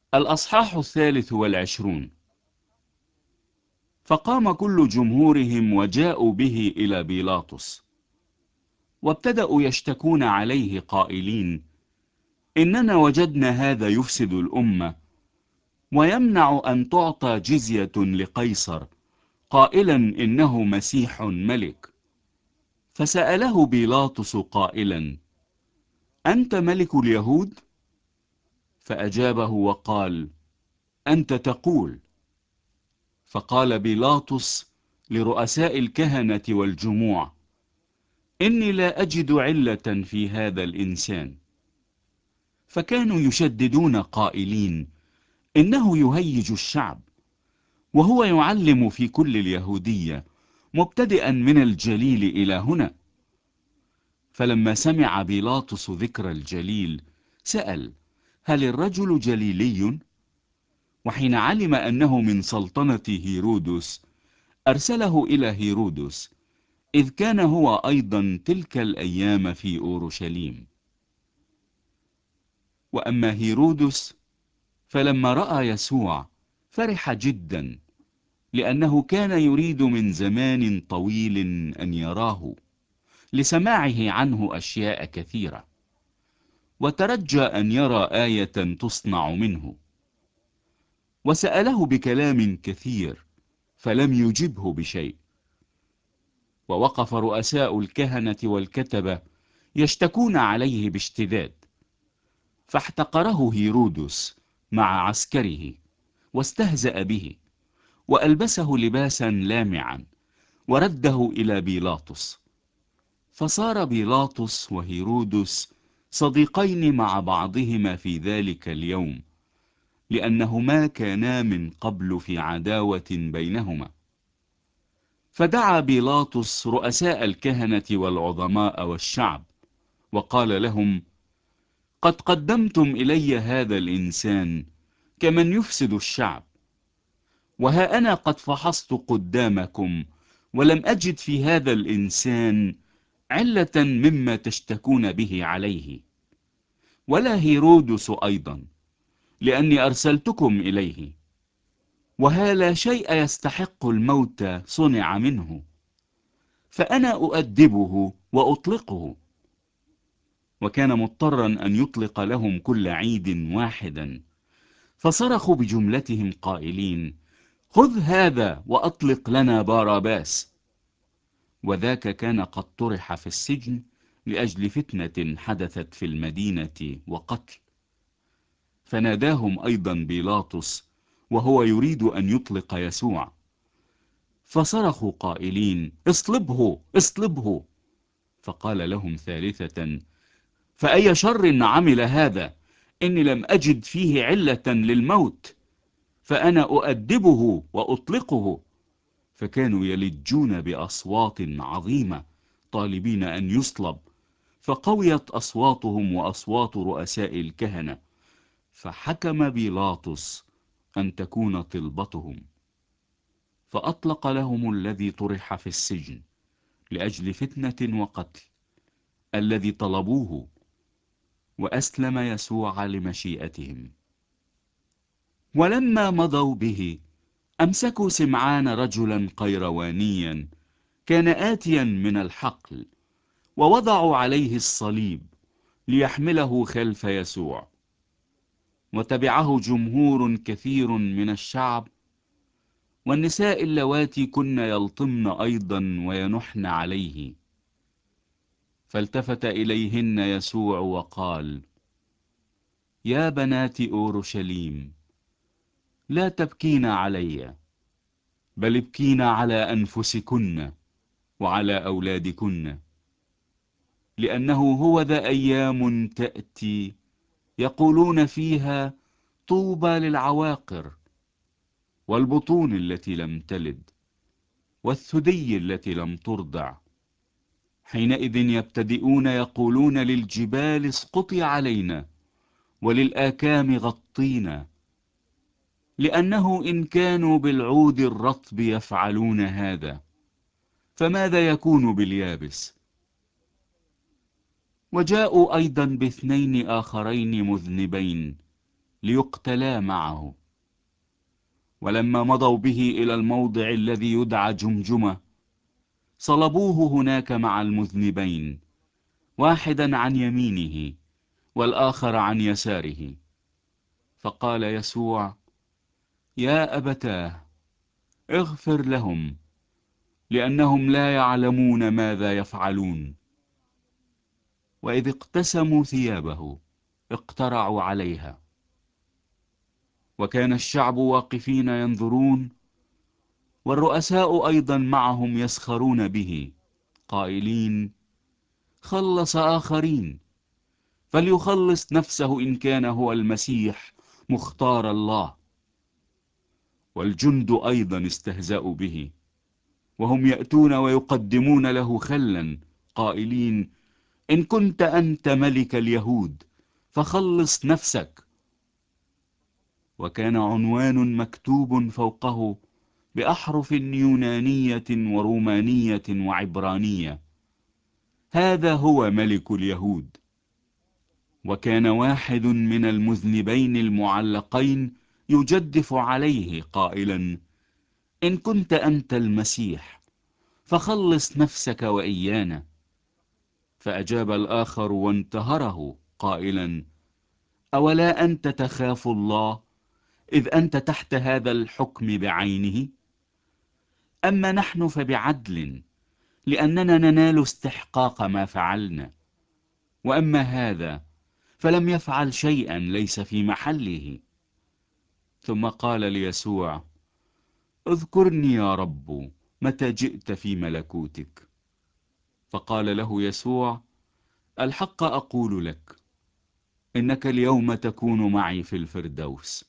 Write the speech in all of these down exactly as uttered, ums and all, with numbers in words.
الأصحاح الثالث والعشرون. فقام كل جمهورهم وجاءوا به إلى بيلاطس، وابتدأوا يشتكون عليه قائلين: إننا وجدنا هذا يفسد الأمة، ويمنع أن تعطى جزية لقيصر، قائلا إنه مسيح ملك. فسأله بيلاطس قائلا: أنت ملك اليهود؟ فأجابه وقال: أنت تقول. فقال بيلاطس لرؤساء الكهنة والجموع: إني لا أجد علة في هذا الإنسان. فكانوا يشددون قائلين: إنه يهيج الشعب، وهو يعلم في كل اليهودية، مبتدئا من الجليل إلى هنا. فلما سمع بيلاطس ذكر الجليل سأل: هل الرجل جليلي؟ وحين علم أنه من سلطنة هيرودس أرسله إلى هيرودس، إذ كان هو أيضا تلك الأيام في أورشليم. وأما هيرودس فلما رأى يسوع فرح جدا، لأنه كان يريد من زمان طويل أن يراه، لسماعه عنه أشياء كثيرة، وترجى أن يرى آية تصنع منه. وسأله بكلام كثير، فلم يجبه بشيء. ووقف رؤساء الكهنة والكتبة يشتكون عليه باشتداد. فاحتقره هيرودس مع عسكره، واستهزأ به، وألبسه لباسا لامعا، ورده إلى بيلاطس. فصار بيلاطس وهيرودس صديقين مع بعضهما في ذلك اليوم، لأنهما كانا من قبل في عداوة بينهما. فدعا بيلاطس رؤساء الكهنة والعظماء والشعب، وقال لهم: قد قدمتم إلي هذا الإنسان كمن يفسد الشعب، وها أنا قد فحصت قدامكم، ولم أجد في هذا الإنسان علة مما تشتكون به عليه، ولا هيرودس أيضا، لأني أرسلتكم إليه. وها لا شيء يستحق الموت صنع منه، فأنا أؤدبه وأطلقه. وكان مضطرا أن يطلق لهم كل عيد واحدا، فصرخوا بجملتهم قائلين: خذ هذا وأطلق لنا باراباس. وذاك كان قد طرح في السجن لأجل فتنة حدثت في المدينة وقتل. فناداهم أيضا بيلاطس وهو يريد أن يطلق يسوع، فصرخوا قائلين: اصلبه اصلبه. فقال لهم ثالثة: فأي شر عمل هذا؟ إني لم أجد فيه علة للموت، فأنا أؤدبه وأطلقه. فكانوا يلجون بأصوات عظيمة طالبين أن يصلب. فقويت أصواتهم وأصوات رؤساء الكهنة، فحكم بيلاطس أن تكون طلبتهم. فأطلق لهم الذي طرح في السجن لأجل فتنة وقتل، الذي طلبوه، وأسلم يسوع لمشيئتهم. ولما مضوا به أمسكوا سمعان رجلا قيروانيا كان آتيا من الحقل، ووضعوا عليه الصليب ليحمله خلف يسوع. وتبعه جمهور كثير من الشعب، والنساء اللواتي كن يلطمن أيضا وينحن عليه. فالتفت إليهن يسوع وقال: يا بنات أورشليم، لا تبكين علي، بل ابكين على أنفسكن وعلى أولادكن. لأنه هو ذا أيام تأتي يقولون فيها: طوبى للعواقر، والبطون التي لم تلد، والثدي التي لم ترضع. حينئذ يبتدئون يقولون للجبال اسقطي علينا، وللآكام غطينا. لأنه إن كانوا بالعود الرطب يفعلون هذا، فماذا يكون باليابس؟ وجاءوا أيضا باثنين آخرين مذنبين، ليقتلا معه. ولما مضوا به إلى الموضع الذي يدعى جمجمة صلبوه هناك مع المذنبين، واحدا عن يمينه والآخر عن يساره. فقال يسوع: يا أبتاه، اغفر لهم، لأنهم لا يعلمون ماذا يفعلون. وإذ اقتسموا ثيابه اقترعوا عليها. وكان الشعب واقفين ينظرون، والرؤساء أيضا معهم يسخرون به، قائلين: خلص آخرين، فليخلص نفسه إن كان هو المسيح مختار الله. والجند أيضا استهزأوا به، وهم يأتون ويقدمون له خلا، قائلين: إن كنت أنت ملك اليهود فخلص نفسك. وكان عنوان مكتوب فوقه بأحرف يونانية ورومانية وعبرانية: هذا هو ملك اليهود. وكان واحد من المذنبين المعلقين يجدف عليه قائلا: إن كنت أنت المسيح فخلص نفسك وإيانا. فأجاب الآخر وانتهره قائلا: أولا أنت تخاف الله، إذ أنت تحت هذا الحكم بعينه؟ أما نحن فبعدل، لأننا ننال استحقاق ما فعلنا. وأما هذا فلم يفعل شيئا ليس في محله. ثم قال ليسوع: اذكرني يا رب متى جئت في ملكوتك. فقال له يسوع: الحق أقول لك، إنك اليوم تكون معي في الفردوس.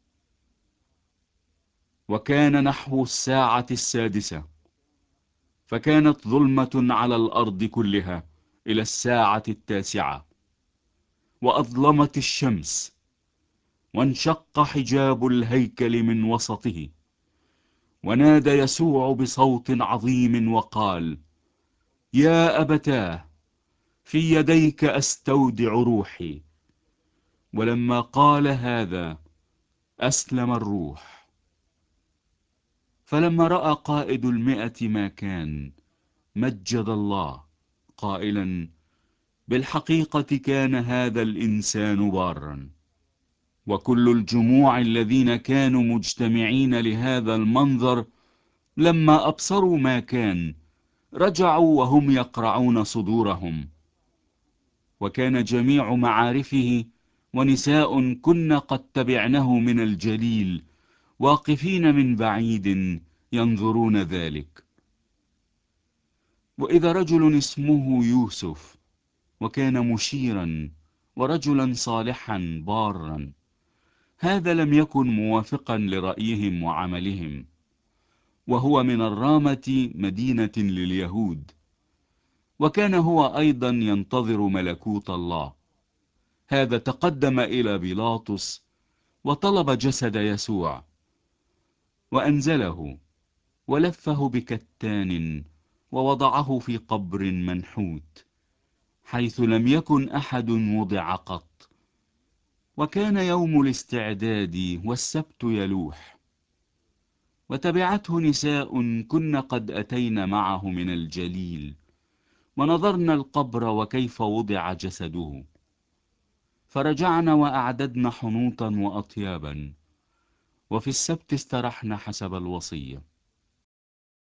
وكان نحو الساعة السادسة، فكانت ظلمة على الأرض كلها إلى الساعة التاسعة، وأظلمت الشمس، وانشق حجاب الهيكل من وسطه. ونادى يسوع بصوت عظيم وقال: يا أبتاه، في يديك أستودع روحي. ولما قال هذا أسلم الروح. فلما رأى قائد المئة ما كان، مجد الله قائلا: بالحقيقة كان هذا الإنسان بارا. وكل الجموع الذين كانوا مجتمعين لهذا المنظر لما أبصروا ما كان رجعوا وهم يقرعون صدورهم. وكان جميع معارفه ونساء كن قد تبعنه من الجليل واقفين من بعيد ينظرون ذلك. وإذا رجل اسمه يوسف، وكان مشيرا ورجلا صالحا بارا، هذا لم يكن موافقا لرأيهم وعملهم، وهو من الرامة مدينة لليهود، وكان هو أيضا ينتظر ملكوت الله. هذا تقدم إلى بيلاطس وطلب جسد يسوع، وأنزله ولفه بكتان ووضعه في قبر منحوت، حيث لم يكن أحد وضع قط. وكان يوم الاستعداد والسبت يلوح، وتبعته نساء كن قد أتين معه من الجليل، ونظرنا القبر وكيف وضع جسده. فرجعنا وأعددنا حنوطا وأطيابا، وفي السبت استرحنا حسب الوصية.